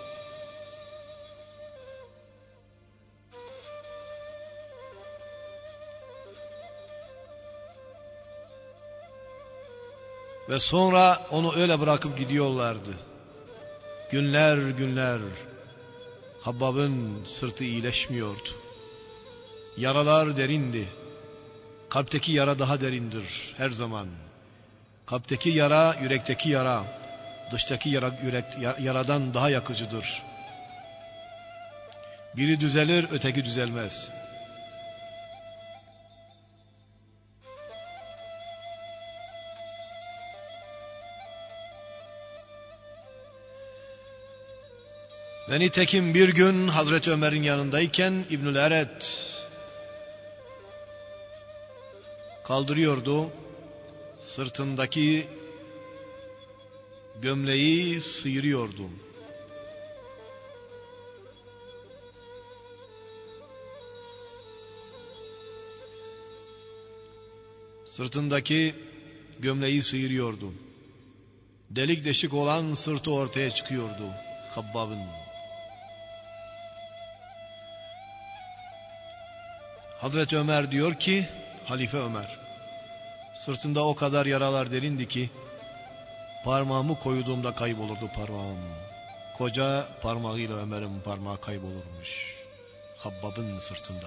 Ve sonra onu öyle bırakıp gidiyorlardı. Günler günler Habbab'ın sırtı iyileşmiyordu. Yaralar derindi. Kalpteki yara daha derindir her zaman. Kalpteki yara, yürekteki yara, dıştaki yaradan daha yakıcıdır. Biri düzelir, öteki düzelmez. Ve nitekim bir gün Hazreti Ömer'in yanındayken İbnül Eret kaldırıyordu. Sırtındaki gömleği sıyırıyordu. Sırtındaki gömleği sıyırıyordu. Delik deşik olan sırtı ortaya çıkıyordu Habbab'ın. Hazreti Ömer diyor ki, Halife Ömer, sırtında o kadar yaralar derindi ki parmağımı koyduğumda kaybolurdu parmağım. Koca parmağıyla Ömer'in parmağı kaybolurmuş Habbab'ın sırtında.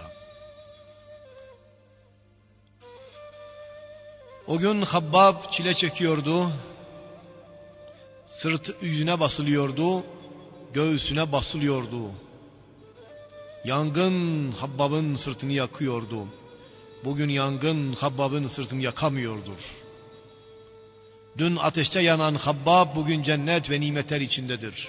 O gün Habbab çile çekiyordu. Sırtı yüzüne basılıyordu, göğsüne basılıyordu. Yangın Habbab'ın sırtını yakıyordu. Bugün yangın Habbab'ın sırtını yakamıyordur. Dün ateşte yanan Habbab bugün cennet ve nimetler içindedir.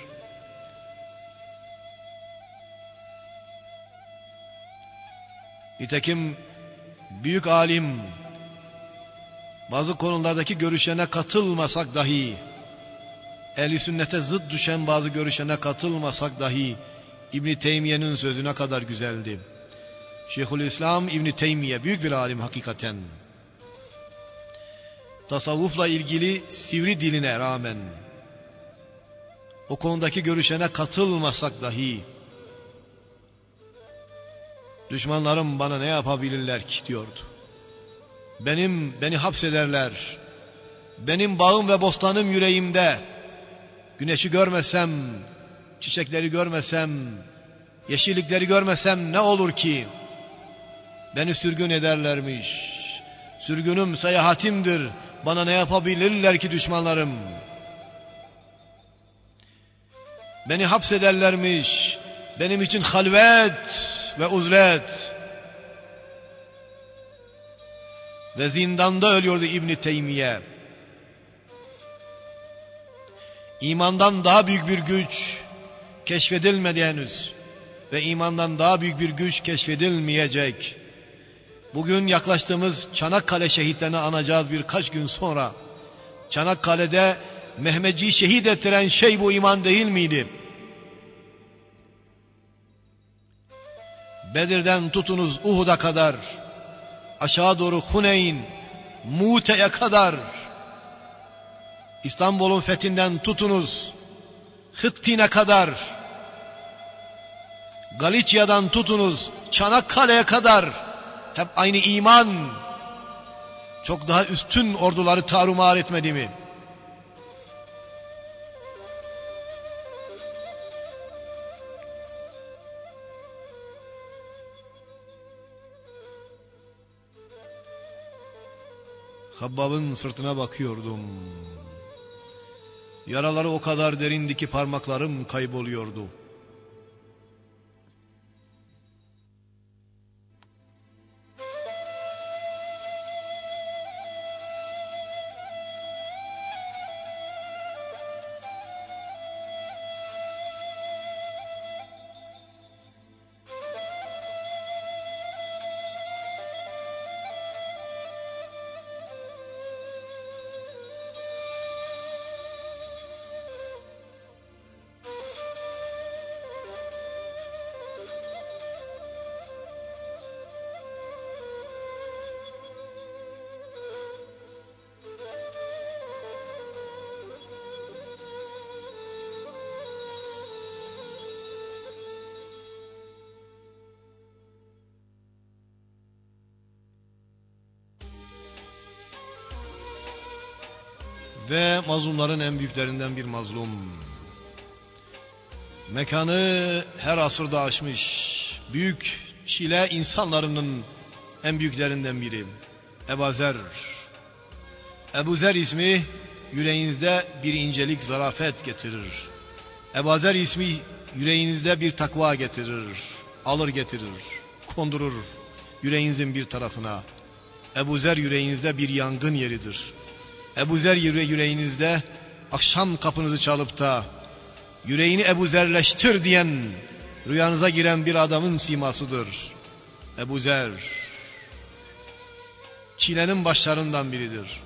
Nitekim büyük alim, bazı konulardaki görüşlerine katılmasak dahi, ehl-i sünnete zıt düşen bazı görüşlerine katılmasak dahi, İbn-i Teymiye'nin sözü ne kadar güzeldi. Şeyhülislam İbn-i Teymiye büyük bir alim hakikaten. Tasavvufla ilgili sivri diline rağmen, o konudaki görüşlerine katılmasak dahi, düşmanlarım bana ne yapabilirler ki diyordu. Beni hapsederler. Benim bağım ve bostanım yüreğimde. Güneşi görmesem, çiçekleri görmesem, yeşillikleri görmesem ne olur ki? Beni sürgün ederlermiş. Sürgünüm seyahatimdir. Bana ne yapabilirler ki düşmanlarım? Beni hapsederlermiş. Benim için halvet ve uzlet. Ve zindanda ölüyordu İbn-i Teymiye. İmandan daha büyük bir güç keşfedilmedi henüz. Ve imandan daha büyük bir güç keşfedilmeyecek. Bugün yaklaştığımız Çanakkale şehitlerini anacağız birkaç gün sonra. Çanakkale'de Mehmeci'yi şehit ettiren şey bu iman değil miydi? Bedir'den tutunuz Uhud'a kadar, aşağı doğru Huneyn, Mute'ye kadar, İstanbul'un fethinden tutunuz Hıttin'e kadar, Galicia'dan tutunuz Çanakkale'ye kadar, hep aynı iman çok daha üstün orduları tarumar etmedi mi? Habbab'ın sırtına bakıyordum. Yaraları o kadar derindi ki parmaklarım kayboluyordu. Ve mazlumların en büyüklerinden bir mazlum. Mekanı her asırda aşmış. Büyük çile insanlarının en büyüklerinden biri. Ebu Zer. Ebu Zer ismi yüreğinizde bir incelik, zarafet getirir. Ebu Zer ismi yüreğinizde bir takva getirir. Alır getirir, kondurur yüreğinizin bir tarafına. Ebu Zer yüreğinizde bir yangın yeridir. Ebu Zer yüreğinizde akşam kapınızı çalıp da yüreğini Ebu Zerleştir diyen, rüyanıza giren bir adamın simasıdır. Ebu Zer, çilenin başlarından biridir.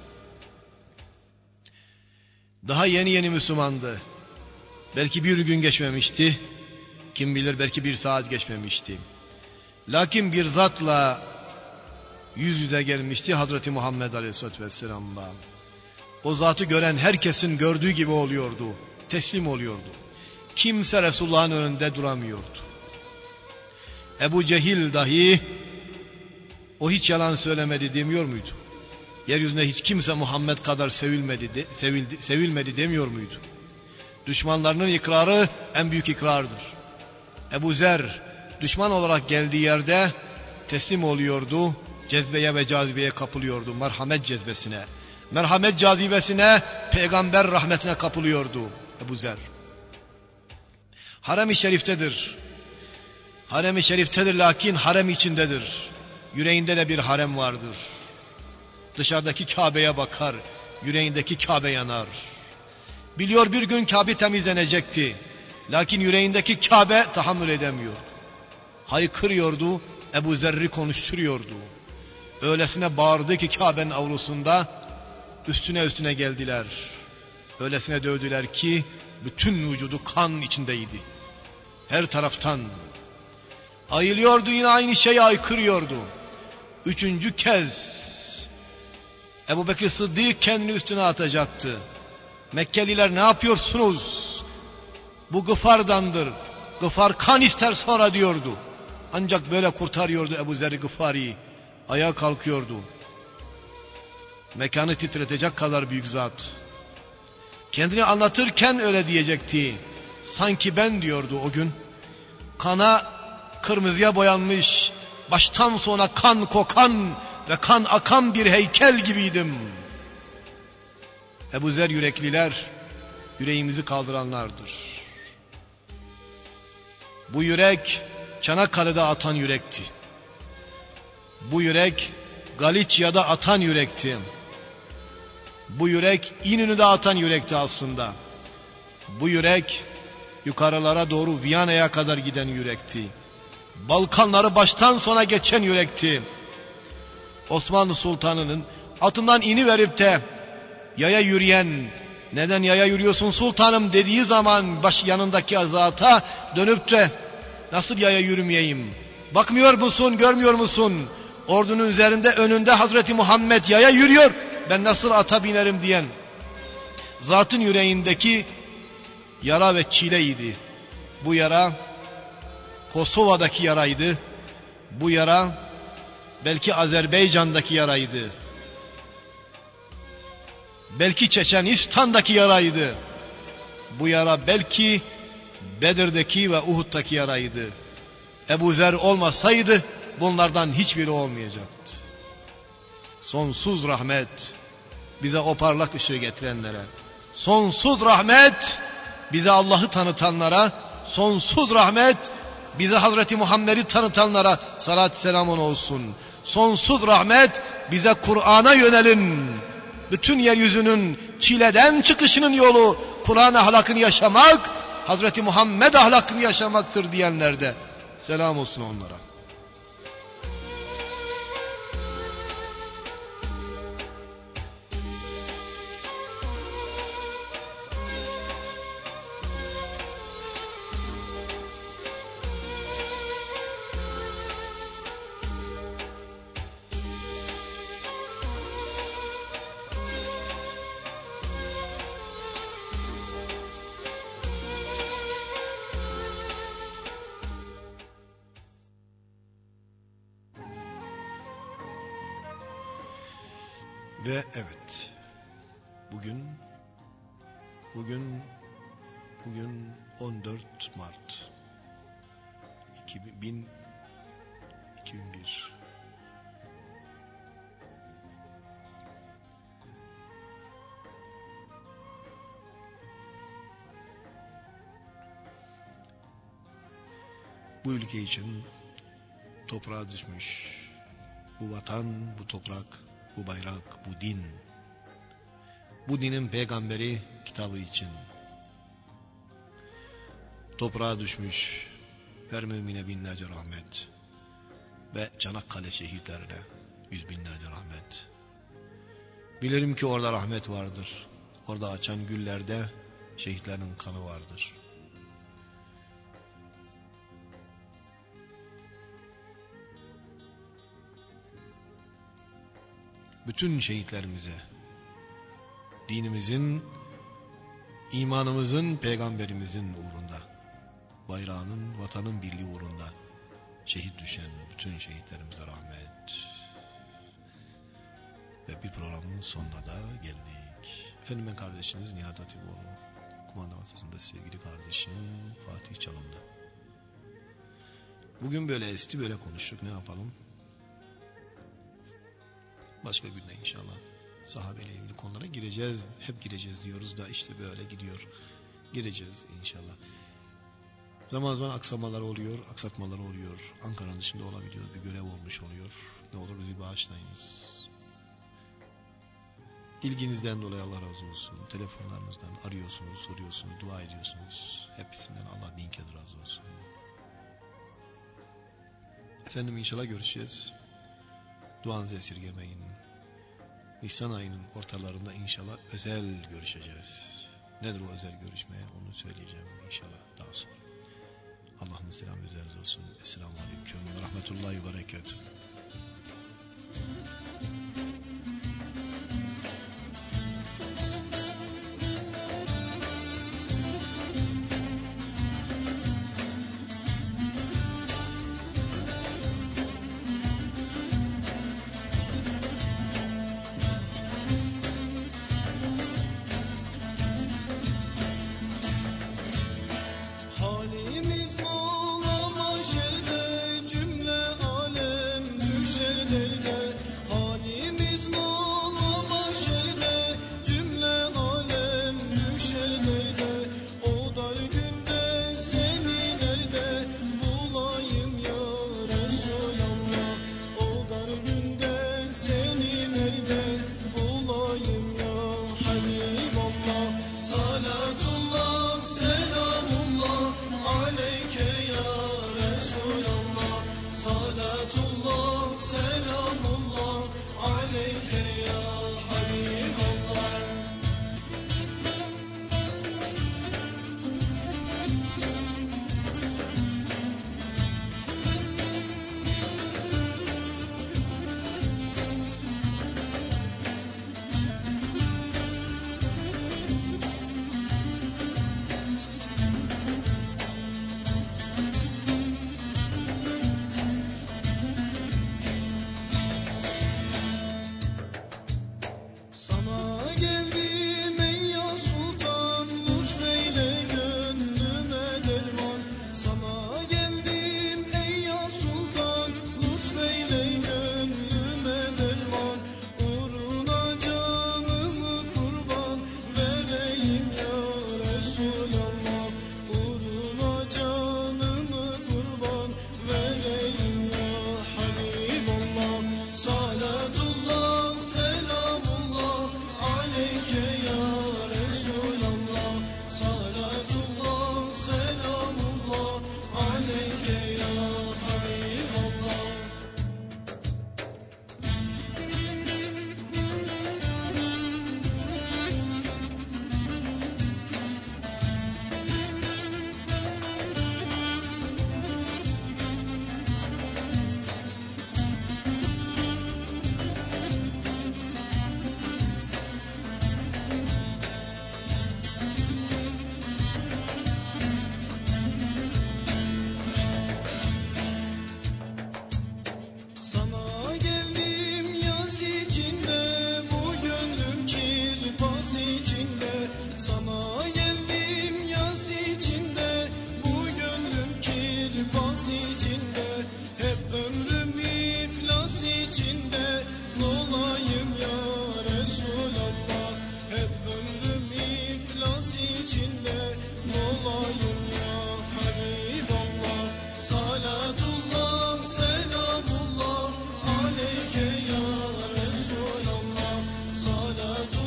Daha yeni yeni Müslümandı. Belki bir gün geçmemişti. Kim bilir belki bir saat geçmemişti. Lakin bir zatla yüz yüze gelmişti Hazreti Muhammed Aleyhisselatü Vesselam'la. O zatı gören herkesin gördüğü gibi oluyordu. Teslim oluyordu. Kimse Resulullah'ın önünde duramıyordu. Ebu Cehil dahi o hiç yalan söylemedi demiyor muydu? Yeryüzünde hiç kimse Muhammed kadar sevilmedi demiyor muydu? Düşmanlarının ikrarı en büyük ikrardır. Ebu Zer düşman olarak geldiği yerde teslim oluyordu. Cezbeye ve cazibeye kapılıyordu. Merhamet cezbesine, merhamet cazibesine, peygamber rahmetine kapılıyordu Ebu Zer. Harem-i şeriftedir. Harem-i şeriftedir lakin harem içindedir. Yüreğinde de bir harem vardır. Dışarıdaki Kabe'ye bakar, yüreğindeki Kabe yanar. Biliyor bir gün Kabe temizlenecekti. Lakin yüreğindeki Kabe tahammül edemiyordu. Haykırıyordu, Ebu Zer'i konuşturuyordu. Öylesine bağırdı ki Kabe'nin avlusunda üstüne geldiler. Öylesine dövdüler ki bütün vücudu kan içindeydi. Her taraftan. Ayılıyordu, yine aynı şeyi haykırıyordu. Üçüncü kez Ebu Bekir Sıddık kendini üstüne atacaktı. Mekkeliler ne yapıyorsunuz? Bu Gıfar'dandır. Gıfar kan ister sonra diyordu. Ancak böyle kurtarıyordu Ebu Zer Gıfari'yi. Ayağa kalkıyordu. Mekanı titretecek kadar büyük zat. Kendini anlatırken öyle diyecekti. Sanki ben diyordu o gün. Kana kırmızıya boyanmış, baştan sona kan kokan ve kan akan bir heykel gibiydim. Ebu Zer yürekliler, yüreğimizi kaldıranlardır. Bu yürek Çanakkale'de atan yürekti. Bu yürek Galicia'da atan yürekti. Bu yürek İnönü'de atan yürekti aslında. Bu yürek yukarılara doğru Viyana'ya kadar giden yürekti. Balkanları baştan sona geçen yürekti. Osmanlı Sultanı'nın atından iniverip de yaya yürüyen, neden yaya yürüyorsun sultanım dediği zaman yanındaki zata dönüp de nasıl yaya yürümeyeyim? Bakmıyor musun, görmüyor musun? Ordunun üzerinde, önünde Hazreti Muhammed yaya yürüyor. Ben nasıl ata binerim diyen zatın yüreğindeki yara ve çileydi. Bu yara Kosova'daki yaraydı. Bu yara belki Azerbaycan'daki yaraydı. Belki Çeçenistan'daki yaraydı. Bu yara belki Bedir'deki ve Uhud'daki yaraydı. Ebu Zer olmasaydı bunlardan hiçbiri olmayacaktı. Sonsuz rahmet bize o parlak ışığı getirenlere, sonsuz rahmet bize Allah'ı tanıtanlara, sonsuz rahmet bize Hazreti Muhammed'i tanıtanlara salat selamun olsun. Sonsuz rahmet bize Kur'an'a yönelin. Bütün yeryüzünün çileden çıkışının yolu Kur'an ahlakını yaşamak, Hazreti Muhammed ahlakını yaşamaktır diyenler de selam olsun onlara. Ve evet, bugün 14 Mart 2001. Bu ülke için toprağa düşmüş, bu vatan, bu toprak, bu bayrak, bu din, bu dinin peygamberi kitabı için, toprağa düşmüş her mümine binlerce rahmet ve Çanakkale şehitlerine yüz binlerce rahmet. Bilirim ki orada rahmet vardır. Orada açan güllerde şehitlerin kanı vardır. Bütün şehitlerimize, dinimizin, imanımızın, peygamberimizin uğrunda, bayrağının, vatanın birliği uğrunda şehit düşen bütün şehitlerimize rahmet. Ve bir programın sonuna da geldik. Efendim, ben kardeşiniz Nihat Hatipoğlu. Kumanda masasında sevgili kardeşim Fatih Çalındı. Bugün böyle esti, böyle konuştuk, ne yapalım? Başka günde inşallah sahabeyle ilgili konulara gireceğiz. Hep gireceğiz diyoruz da işte böyle gidiyor. Gireceğiz inşallah. Zaman zaman aksamalar oluyor, aksatmalar oluyor. Ankara'nın dışında olabiliyor, bir görev olmuş oluyor. Ne olur bizi bağışlayınız. İlginizden dolayı Allah razı olsun. Telefonlarınızdan arıyorsunuz, soruyorsunuz, dua ediyorsunuz. Hepsinden Allah bin kez razı olsun. Efendim, inşallah görüşeceğiz. Duanızı esirgemeyin. Nisan ayının ortalarında inşallah özel görüşeceğiz. Nedir o özel görüşme? Onu söyleyeceğim inşallah daha sonra. Allah'ın selamı üzerinize olsun. Esselamu Aleyküm ve Rahmetullahi ve Berekatuhu.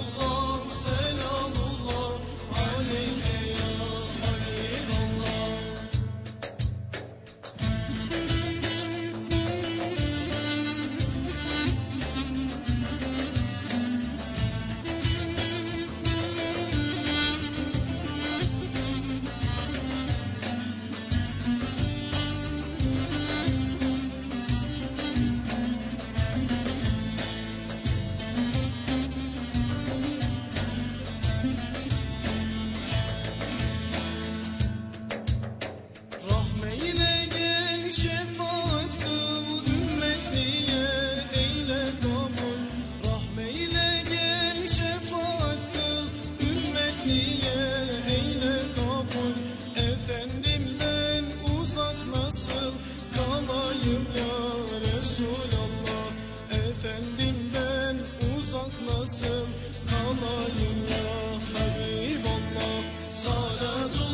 Salatullah, selamullah aleyke ya Habiballah. şefaat kıl, ümmetliye eyle kabul. Rahmeyle gel şefaat kıl, ümmetliye eyle kabul. Efendimden uzak nasıl kalayım ya Resulallah. Efendimden uzak nasıl kalayım ya Habiballah. Salatullah